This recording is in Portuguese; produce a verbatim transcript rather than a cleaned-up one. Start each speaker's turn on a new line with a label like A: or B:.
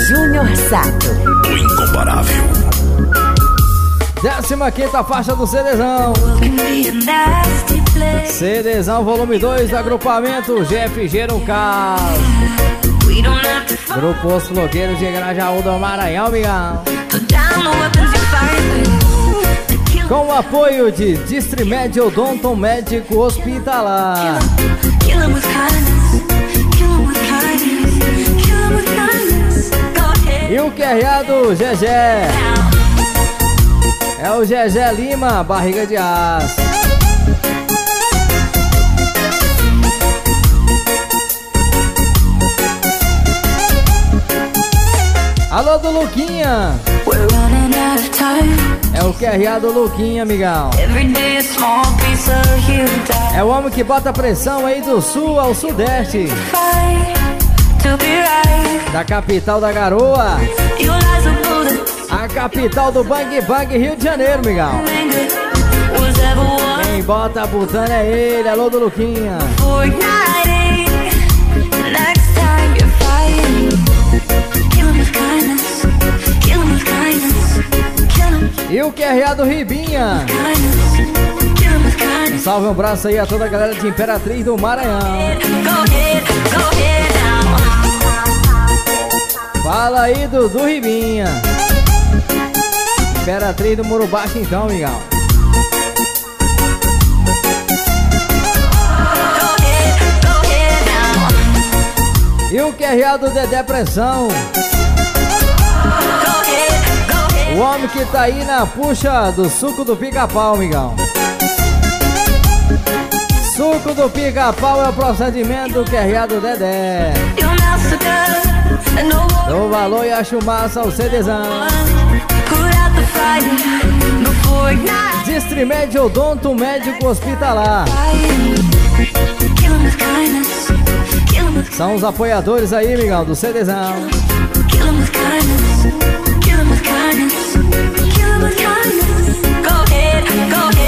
A: Júnior Sato,
B: o incomparável.
C: Décima quinta faixa do CDzão. CDzão volume dois, agrupamento G F G no caos. Grupo Os Floqueiros de Grajaú do Maranhão, migão. Com o apoio de Distrimed Odonton Médico Hospitalar. E o Q R A do Gegé é o Gegé Lima, barriga de aço. Alô do Luquinha, é o Q R A do Luquinha, amigão. É o homem que bota pressão aí do sul ao sudeste, da capital da garoa, a capital do Bang Bang, Rio de Janeiro, migão. Quem bota a botana é ele, alô do Luquinha. E o Q R A do Ribinha. Um salve, um abraço aí a toda a galera de Imperatriz do Maranhão. Fala aí do, do Ribinha. Imperatriz do Muro Baixo então, amigão. E o Q R A do Dedé Pressão. O homem que tá aí na puxa do suco do pica-pau, amigão. Suco do pica-pau é o procedimento do Q R A do Dedé. Dou valor e acho massa o CDzão. Distrimed Odonto Médico Hospitalar. São os apoiadores aí, amigão, do CDzão. Kill 'em with kindness, kill 'em with kindness. Go ahead, go ahead.